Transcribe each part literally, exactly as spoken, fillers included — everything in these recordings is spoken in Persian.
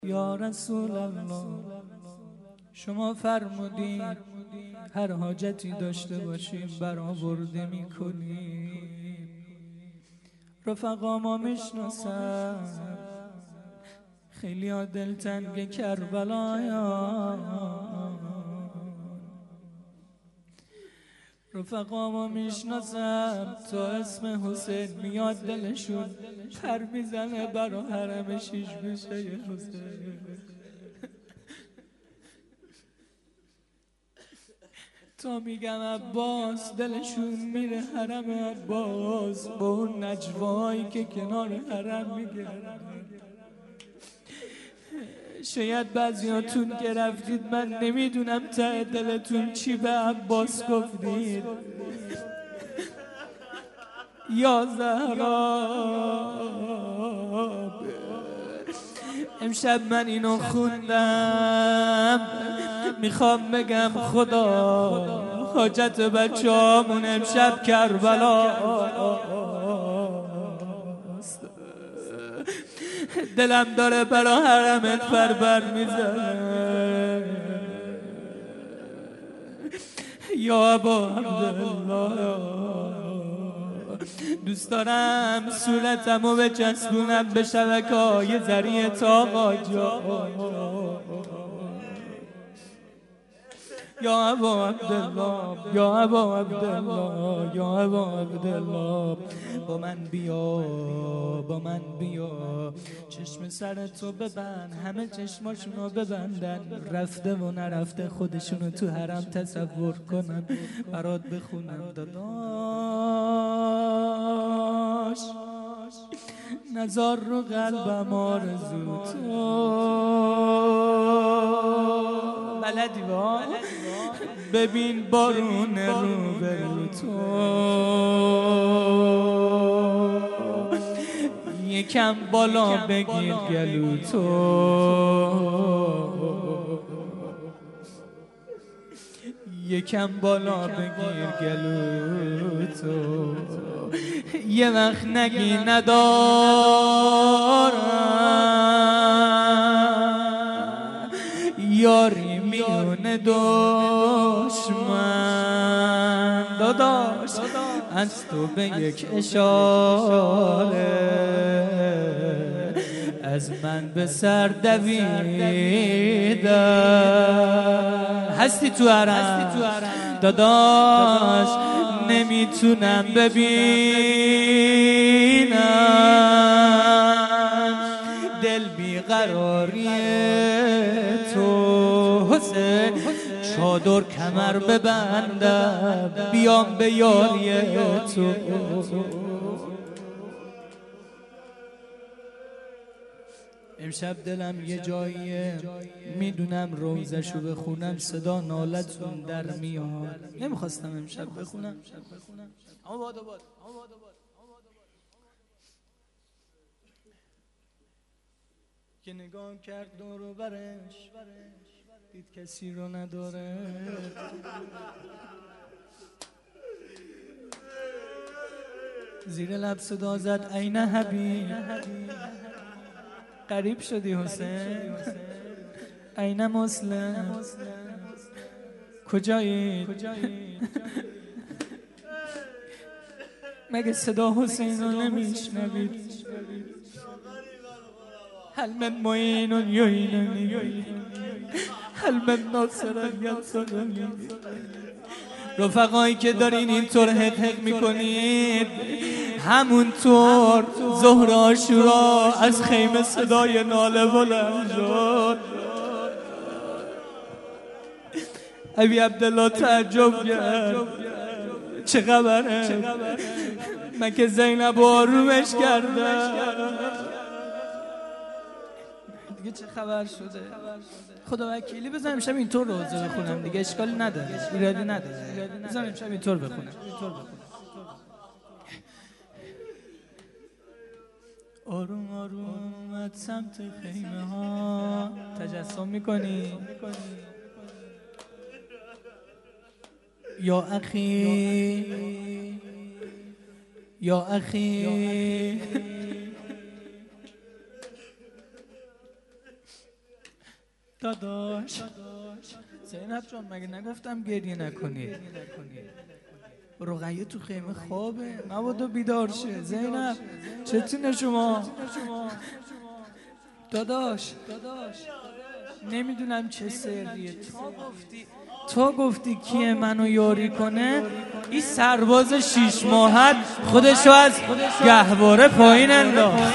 یا رسول الله، شما فرمودید هر حاجتی داشته باشیم برآورده میکنیم. رفقا ما میشناسن خیلی ها دلتنگ کربلایان، رفقا ما میشناسن تا اسم حسین میاد دلشون پر میزنه برا حرم شیش گوشه حسین. تا میگم عباس دلشون میره حرم عباس با اون نجوایی که کنار حرم میگه. شاید بعضیاتون که رفتید من نمیدونم ته دلتون چی به عباس گفتید. یا زهرا امشب من اینو خوندم، میخوام بگم خدا حاجت بچه هامون امشب کربلا. دلم داره برا حرمت پر بر میزنه. یا ابا عبدالله دوست دارم صورتمو بچسبونم به شبکه‌های ذریع تا جا. یا ابا عبدالله یا ابا عبدالله یا ابا عبدالله با من بیا با من بیا. چشم سرتو ببند، همه چشماشونو ببندن، رفته و نرفته خودشونو تو حرم تصور کنن، برات بخونم داداش. نزار رو قلبم آرزو تو بلدی با ببین بارون رو برو تو، یکم بالا بگیر گلو تو، یکم بالا بگیر گلو تو. یه وقت نگی ندارم یاری میونه دشمن. داداش از تو به یک اشاره از من به سر دویدم. هستی تو حرم داداش نمیتونم ببینم دل بیقراری تو. حسین چادر کمر ببندم بیام به یاری تو. امشب دلم یه جاییه میدونم روزشو بخونم صدا نالتون در میاد. نمیخواستم امشب بخونم اما باد و باد. که نگاه کرد دور و برش دید کسی رو نداره. زیر لب صدا زد عین حبیب. قریب شدی حسین عین مسلم کجایی؟ مگه صدا حسین رو نمیشنوید؟ هل من معین یعیننی هل من ناصر ینصرنی. رفقایی که دارین اینطور حق حق میکنید همونطور ظهر عاشورا از خیمه صدای ناله بلند شد. ابی عبدالله تعجب کرد چه خبره؟ من که زینب آرومش کردم دیگه چه خبر شده؟ خدا وکیلی بزنم امشب اینطور روزه بخونم دیگه اشکالی نداره، ایرادی نداره. بزنم امشب اینطور بخونم. آروم آروم اومد سمت خیمه ها. تجسم میکنی؟ یا اخی یا اخی داداش زینب جان مگه نگفتم گریه نکنی؟ رقیه تو خیمه خوابه مبادا بیدار شه. زینب چتونه شما؟ داداش نمیدونم چه سریه. تا گفتی تو گفتی کیه منو یاری کنه، این سرباز شیش ماهت خودشو از گهواره پایین انداخت.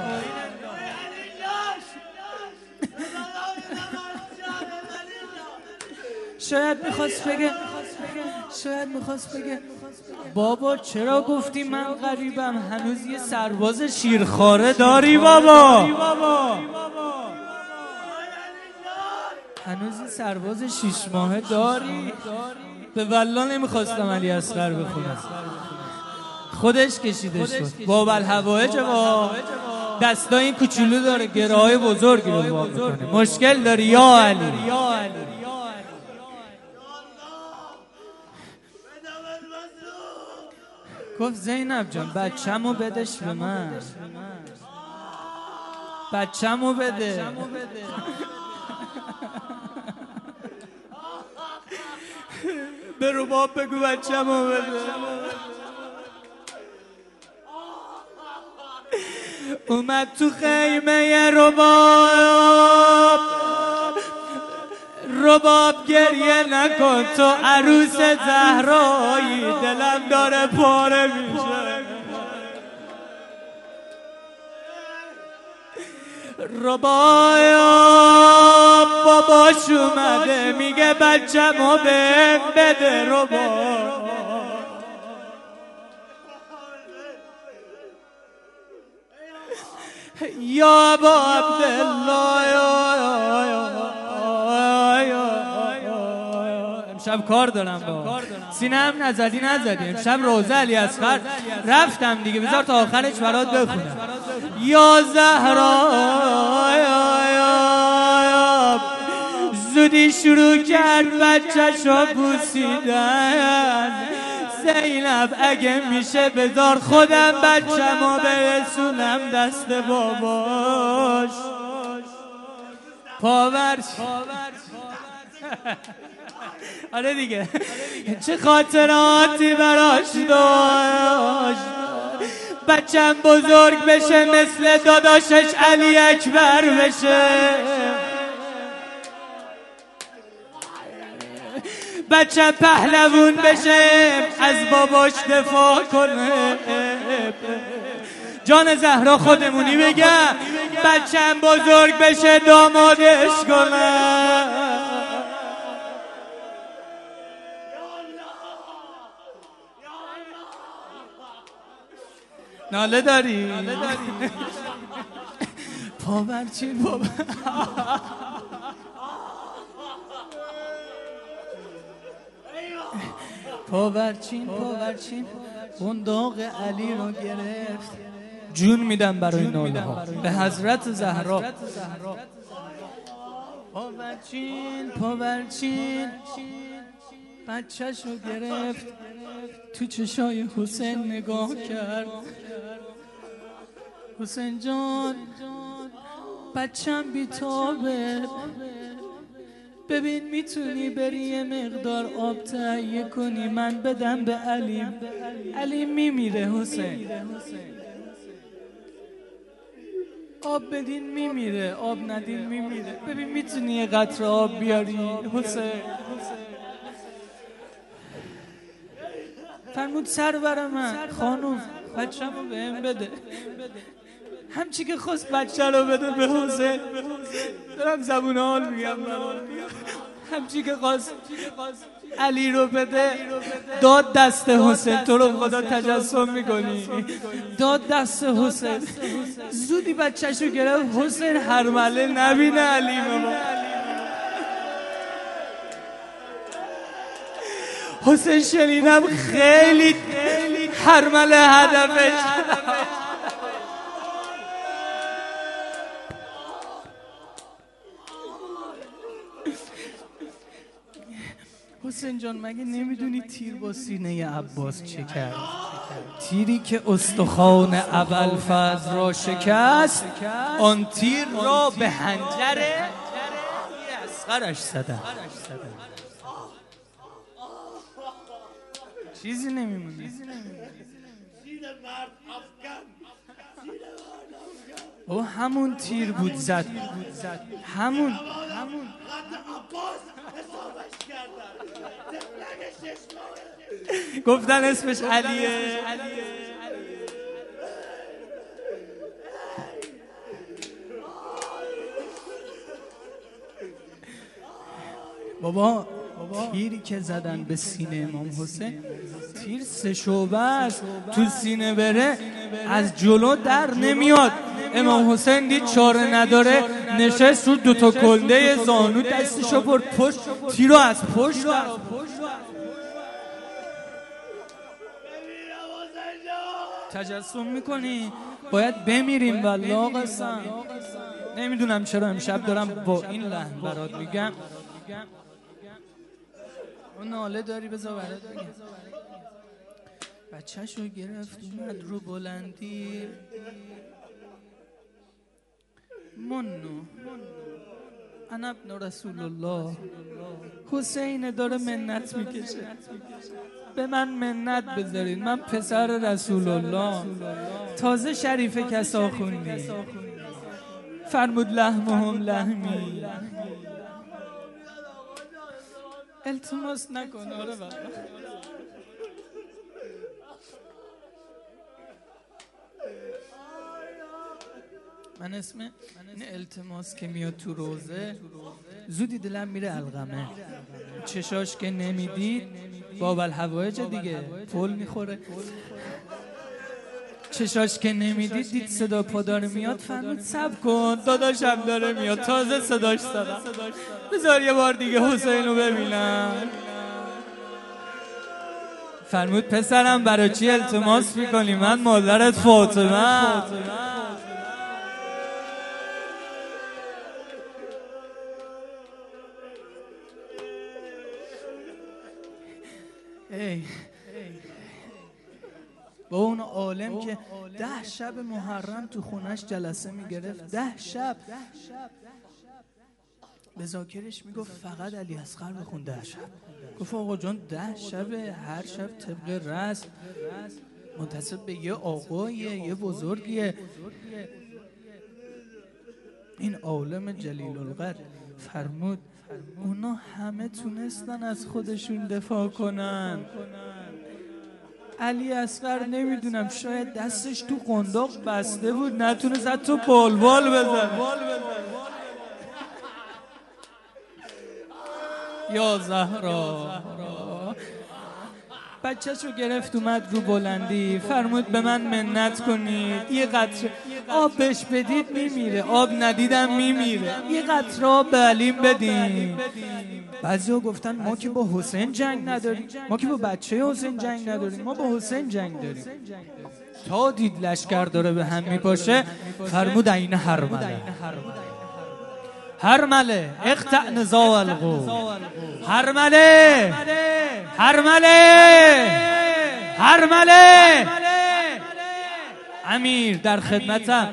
شاید میخواست بگه شاید میخواست بگه بابا چرا گفتی من غریبم، هنوز یه سرباز شیرخواره داری بابا، هنوز یه سرباز شیش ماهه داری. به والله نمیخواستم علی اصغر بخونم، خودش کشیدش بود. باب الهوایج با دستا این کوچولو داره، گره های بزرگی رو باب میکنه. مشکل داری یا علی؟ گفت زینب جان بچه‌مو بدش به من، بچه‌مو بده. به رباب بگو بچه‌مو بده. اومد تو خیمه رباب، رباب گریه نکن تو عروس زهرایی، دلم داره پاره میشه. رباب باباش اومده میگه بچه‌مو بهم بده. رباب یا ابا عبدالله امشب کار دارم با سینه هم نزدی نزدی امشب روزه علی اصغر رفتم دیگه، بذار تا آخرش برات بخونم. یا زهرا زودی شروع کرد بچه‌شو بوسیدن. زینب اگه میشه بذار خودم بچه‌مو برسونم دست باباش. پاورش آره دیگه چه خاطراتی براش داشت. بچم بزرگ بشه مثل داداشش علی اکبر بشه، بچم پهلوون بشه از باباش دفاع کنه. جان زهرا خودمونی بگم بچم بزرگ بشه دامادش کنه. ناله داری؟ پاورچین بابا پاورچین پاورچین بنداق علی رو گرفت. جون میدم برای ناله ها به حضرت زهرا. پاورچین پاورچین بچه‌ش رو گرفت، تو چشای حسین نگاه کرد. حسین جان بچم بیتابه، ببین میتونی بری یه مقدار آب تهیه کنی من بدم به علی. علی میمیره حسین، آب بدین میمیره، آب ندین میمیره. ببین میتونی یه قطره آب بیاری حسین؟ فرمود سرور من خانوم بچه‌مو بهم بده. همچی که خواست بچه رو بده به حسین، دارم زبون حال میگم، همچی که خواست علی رو بده داد دست حسین. تو رو خدا تجسم میکنی؟ داد دست حسین، زودی بچه‌شو گرفت. حسین هرمله نبینه علی بابا. حسین شنیدم خیلی هرمله هدفش. حسین جان مگه نمیدونی تیر با سینه عباس چه کرد؟ تیری که استخوان ابوالفضل را شکست، آن تیر را به حنجر مسخرش زدن. چیزی نمیمونه. او همون تیر بود زد. همون همون گفتن اسمش علیه. بابا تیری که زدن به سینه امام حسین، تیر سه شعبه است، تو سینه بره از جلو در نمیاد. امام حسین دید چاره نداره، نشست رو دوتا کنده زانو، دستشو برد پشت، تیرو از پشت در تجسم میکنی. باید بمیریم والله قسم. نمیدونم چرا امشب دارم با این لحن برات میگم. اون ناله داری بذار برات بگم. بچه‌شو گرفت اومد رو بلندی، منو انا ابن رسول الله. حسین داره منت میکشه، به من منت بذارید، من پسر رسول الله. تازه شریف کسا خوندی، فرمود لحمهم لحمی. التماس نکن. آره بابا من اسم این التماس که میاد تو روزه زودی دلم میره علقمه. چشاش که نمیدید باب الحوائج دیگه پل میخوره. چشاش که نمیدید دید صدا پادار میاد، فرمود صبر کن داداشم داره میاد، تازه صداش دادم، بذار یه بار دیگه حسین رو ببینم. فرمود پسرم برای چی التماس میکنی؟ من مادرت فاطمه. ای با اون عالم که ده شب محرم تو خونش جلسه میگرفت، ده شب به ذاکرش میگفت فقط علی اصغر بخون ده شب. گفت آقا جان ده شب، هر شب طبق رسم منتسب به یه آقاییه، یه بزرگیه. این عالم جلیل القدر فرمود اونا همه تونستن از خودشون دفاع کنن، علی اصغر نمیدونم شاید دستش تو قنداق بسته بود نتونست حتی بلبل بزنه. یا زهرا. بچه‌شو گرفت اومد رو بلندی، فرمود به من منت کنید، یه قطره آب بهش بدید میمیره، آب ندیدم میمیره، یه قطره آب به علیم بدین. بعضی‌ها گفتن ما که با حسین جنگ نداریم، ما که با بچه حسین جنگ نداریم، ما با حسین جنگ داریم. تا دید لشکر داره به هم میپاشه، فرمود این هرمله هرمله اقطع نزاع القوم، هرمله هرمله هرمله امیر در خدمتم.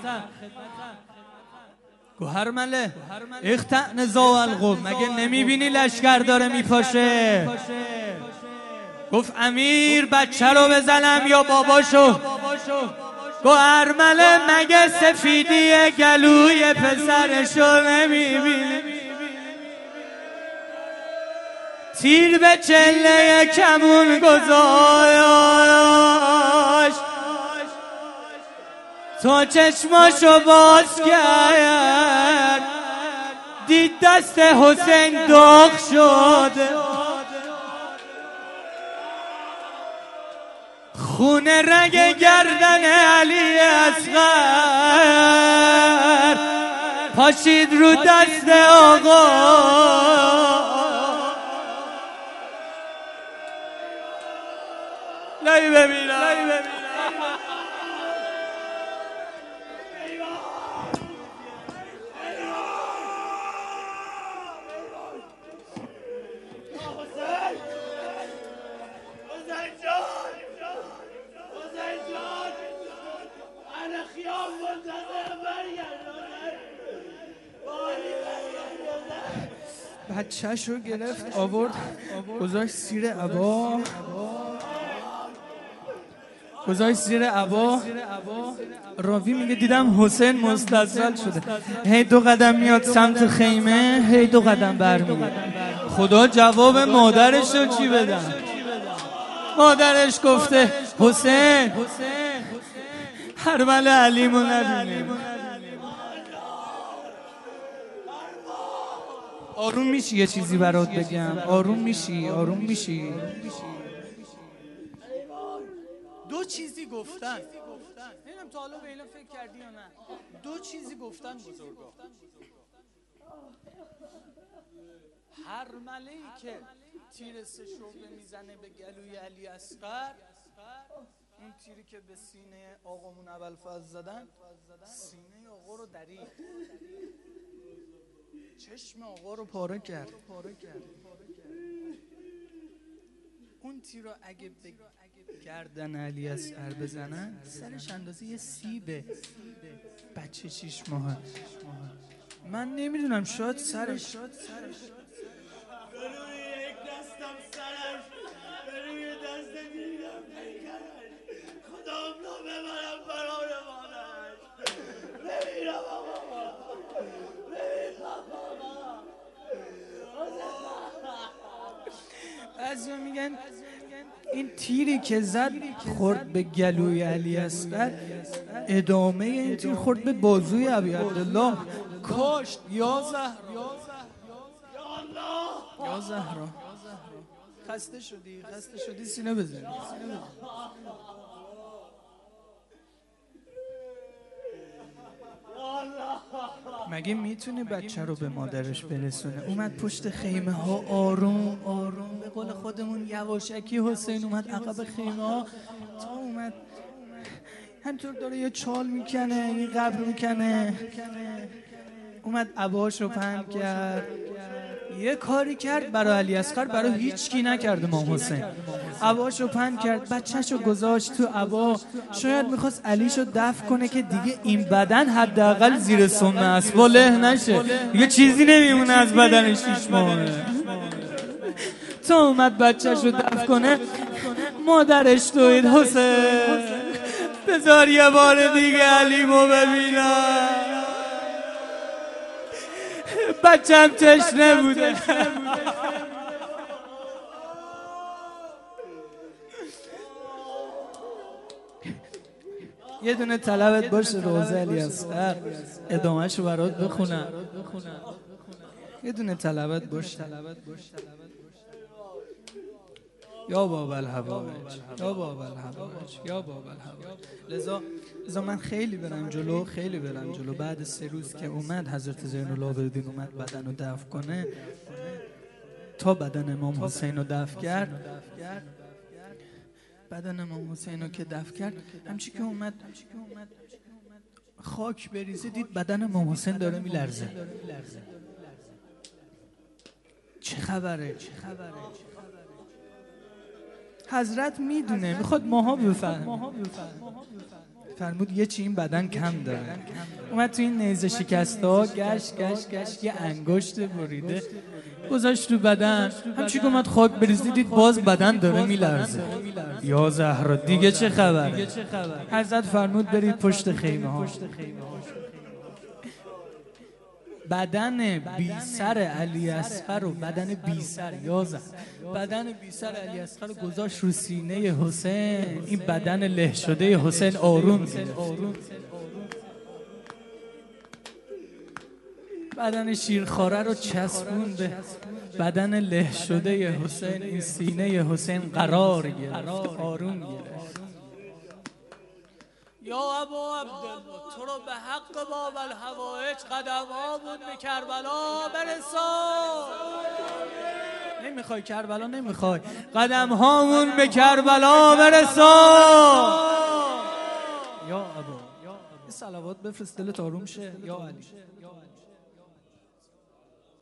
گو هرمله اقطع نزاع القوم، مگه نمیبینی لشکر داره میپاشه؟ گفت امیر بچه رو بزنم یا باباشو؟ گو هرمله مگه سفیدی گلوی پسرشو نمیبینی؟ تیر به چله کمون گذاشت، تا چشماشو باز کرد دید دست حسین داغ شده، خون رگ گردن علی اصغر پاشید رو دست آقا. لای ببینم بچه‌شو گرفت آورد گذاشت زیر عبا، گذاشت زیر عبا. راوی میگه دیدم حسین مستضل شده، هی دو قدم میاد سمت خیمه، هی دو قدم برمیگرده. خدا جواب مادرش رو چی بدم؟ مادرش گفته حسین حرمل علیمو نبینه. آروم میشی یه چیزی برات بگم؟ آروم میشی؟ آروم میشی؟ دو چیزی گفتن، نمیدونم تا حالا به اینا فکر کردی یا نه. دو چیزی گفتن بزرگا. هر مله‌ای که تیر سه شعله میزنه به گلوی علی اصغر، اون تیری که به سینه آقامون ابوالفضل زدن، سینه آقا رو درید، چشم آقا رو پاره کرد. اون تیر رو اگه به گردن علی اصغر بزنن، سرش اندازه یه سیبه، بچه شیش ماه. من نمیدونم، شاید سرش بروی یک دستم سرش، بروی دست دیگرم پیکرش، کدام رو ببرم برای مادرش. بمیرم آقا، بمیرم آقا. بعضیا میگن این تیری که زد خورد به گلوی علی اصغر، ادامه این تیر خورد به بازوی ابی عبدالله. کاشت یا زهرا، یا زهرا خسته شدی؟ خسته شدی سینه بزنی. مگه میتونه بچه رو به مادرش برسونه؟ اومد پشت خیمه ها آروم آروم، به قول خودمون یواشکی حسین اومد عقب خیمه ها، تا اومد همطور داره یه چال میکنه، یه قبر میکنه. اومد عباشو پهن کرد، یه کاری کرد برای علی اصغر برای هیچ کی نکرد امام حسین. عباشو پهن کرد، بچه‌شو گذاشت تو عبا. شاید میخواست علیشو دفن کنه که دیگه این بدن حداقل زیر سنه است، وله نشه، دیگه چیزی نمیمونه از بدن شیش ماهه. تا اومد بچه‌شو دفن کنه، مادرش دوید حسین بذار یه بار دیگه علیمو ببینم. بچم تشنه بوده. یه دونه طلبت باشه روزه علی اصغر، ادامهشو برات بخونم. یه دونه طلبت باشه. یا باب الحوائج، یا باب الحوائج، یا باب الحوائج. لذا لذا من خیلی برم جلو، خیلی برم جلو. بعد سه روز که اومد حضرت زین العابدین اومد بدن رو دفن کنه، تا بدن امام حسین رو دفن کرد، بدن امام حسین رو که دفن کرد، همچی که اومد خاک بریزه، دید بدن امام حسین داره میلرزه. چه خبره؟ چه خبره؟ حضرت میدونه، میخواد ماها بفهم. فرمود یه چی این بدن کم داره. اومد تو این نیزه شکسته ها گشت گشت گشت، یه انگشت بریده گذاشت رو بدن، همچی که اومد خاک بریزه، دید باز بدن داره میلرزه. یا زهرا دیگه چه خبره؟ حضرت فرمود برید پشت خیمه ها. بدن بی سر علی اصغر و بدن بی سر یا زهرا، بدن بی سر علی اصغر رو گذاشت رو سینه حسین. این بدن له شده حسین آروم گرفت. بدن شیرخواره رو چسبون به بدن له شده حسین. این سینه حسین قرار گرفت، آروم گرفت. یا ابا عبدالله تو رو به حق باب الحوائج قدم هامون به کربلا برسان. نمیخوای کربلا؟ نمیخوای قدم هامون به کربلا برسان. یا ابا، یه صلوات بفرست دلت آروم شه. یا علی.